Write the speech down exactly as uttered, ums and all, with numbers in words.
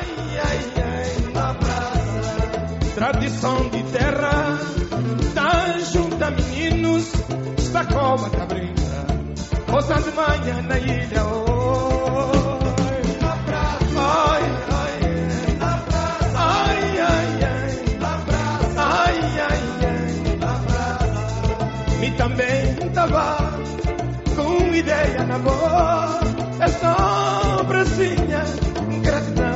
Ai, ai, ai, na praça. Tradição de terra, tá junta meninos, está como a cabrinha. Moça de manhã na ilha, oi, na praça. Ai, ai, na praça. Ai, ai, ai, na praça. Ai, ai, ai, na praça. Me também tava com ideia na boa, é só pracinha, gratidão.